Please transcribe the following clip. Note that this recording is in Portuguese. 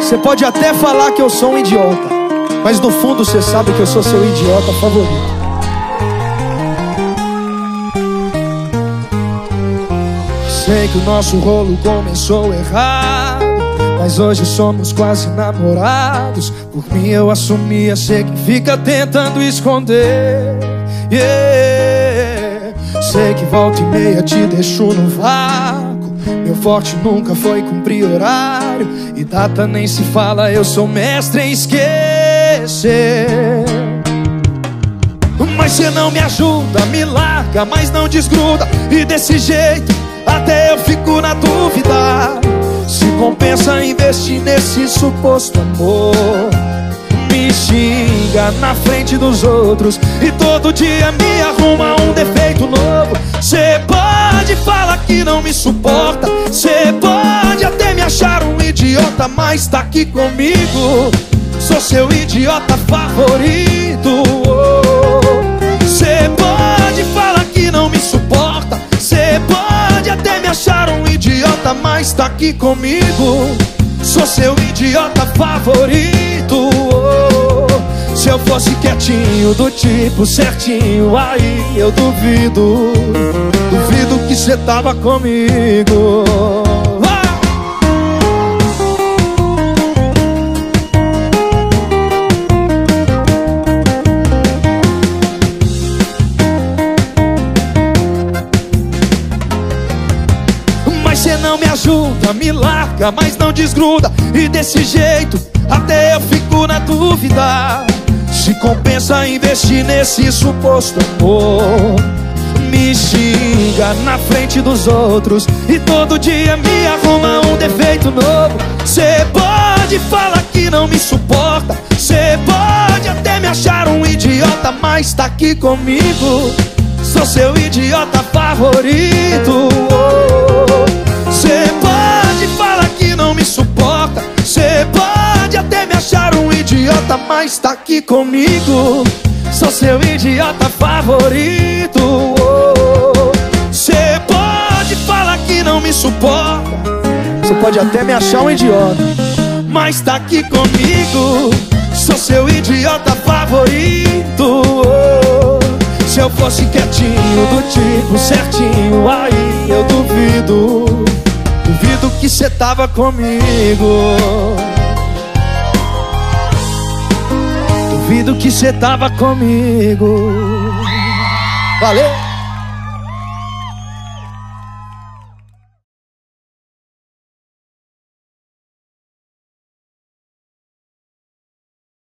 Você pode até falar que eu sou um idiota, mas no fundo você sabe que eu sou seu idiota favorito. Sei que o nosso rolo começou errado, mas hoje somos quase namorados. Por mim eu assumia, sei que fica tentando esconder. Sei que volta e meia te deixo no vácuo. Meu forte nunca foi cumprir horário, e data nem se fala, eu sou mestre em esquecer. Mas cê não me ajuda, me larga, mas não desgruda. E desse jeito até eu fico na dúvida se compensa investir nesse suposto amor. Me xinga na frente dos outros e todo dia me arruma um defeito novo. Cê pode falar que não me suporta, cê pode até me achar um idiota, mas tá aqui comigo, sou seu idiota favorito. Cê pode falar que não me suporta, cê pode até me achar um idiota, mas tá aqui comigo, sou seu idiota favorito. Se eu fosse quietinho, do tipo certinho, aí eu duvido que cê tava comigo. Mas cê não me ajuda, me larga, mas não desgruda. E desse jeito até eu fico na dúvida se compensa investir nesse suposto amor. Me xinga na frente dos outros e todo dia me arruma um defeito novo. Cê pode falar que não me suporta, cê pode até me achar um idiota, mas tá aqui comigo, sou seu idiota favorito. Cê pode falar que não me suporta, cê pode até me achar um idiota, mas tá aqui comigo, sou seu idiota favorito. Cê pode falar que não me suporta, cê pode até me achar um idiota, mas tá aqui comigo, sou seu idiota favorito. Se eu fosse quietinho, do tipo certinho, aí eu duvido que cê tava comigo. Duvido que cê tava comigo. Valeu!